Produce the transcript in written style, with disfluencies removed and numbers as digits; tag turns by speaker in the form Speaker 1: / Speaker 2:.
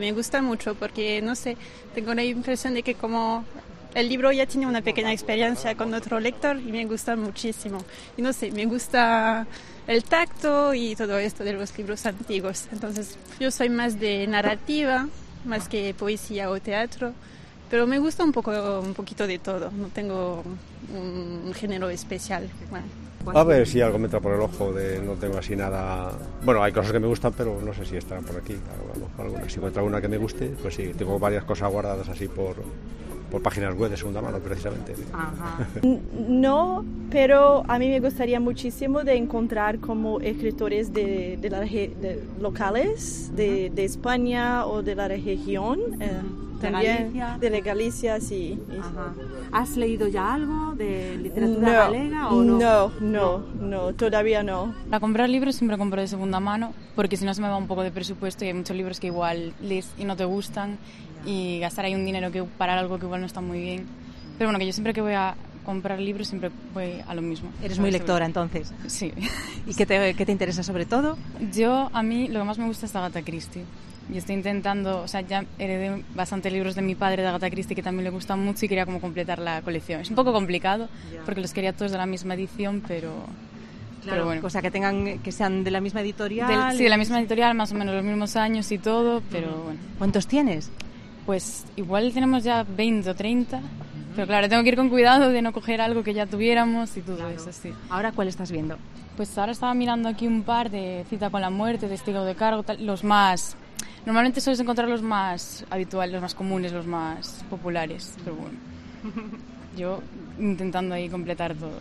Speaker 1: Me gusta mucho porque, no sé, tengo la impresión de que como el libro ya tiene una pequeña experiencia con otro lector y me gusta muchísimo. Y no sé, me gusta el tacto y todo esto de los libros antiguos. Entonces, yo soy más de narrativa, más que poesía o teatro, pero me gusta un poquito de todo. No tengo un género especial. Bueno.
Speaker 2: A ver si algo me entra por el ojo, no tengo así nada. Bueno, hay cosas que me gustan, pero no sé si estarán por aquí. Si encuentro alguna que me guste, pues sí, tengo varias cosas guardadas así por páginas web de segunda mano, precisamente.
Speaker 3: Ajá.
Speaker 4: No, pero a mí me gustaría muchísimo de encontrar como escritores de locales de España o de la región. También de Galicia, sí.
Speaker 3: Ajá. ¿Has leído ya algo de literatura galega o no?
Speaker 4: No, todavía no.
Speaker 5: Para comprar libros siempre compro de segunda mano, porque si no se me va un poco de presupuesto y hay muchos libros que igual lees y no te gustan y gastar ahí un dinero que para algo que igual no está muy bien. Pero bueno, que yo siempre que voy a comprar libros siempre voy a lo mismo.
Speaker 3: ¿Eres muy lectora entonces?
Speaker 5: Sí.
Speaker 3: ¿Y qué te interesa sobre todo?
Speaker 5: A mí lo que más me gusta es Agatha Christie. Y estoy intentando, ya heredé bastantes libros de mi padre de Agatha Christie que también le gustan mucho y quería como completar la colección. Es un poco complicado porque los quería todos de la misma edición, pero bueno.
Speaker 3: O sea, que sean de la misma editorial.
Speaker 5: Sí, de la misma editorial, más o menos los mismos años y todo, pero bueno.
Speaker 3: ¿Cuántos tienes?
Speaker 5: Pues igual tenemos ya 20 o 30, pero claro, tengo que ir con cuidado de no coger algo que ya tuviéramos y todo eso, sí.
Speaker 3: ¿Ahora cuál estás viendo?
Speaker 5: Pues ahora estaba mirando aquí un par de Cita con la muerte, Testigo de cargo, los más... Normalmente sueles encontrar los más habituales, los más comunes, los más populares, pero bueno, yo intentando ahí completar todo.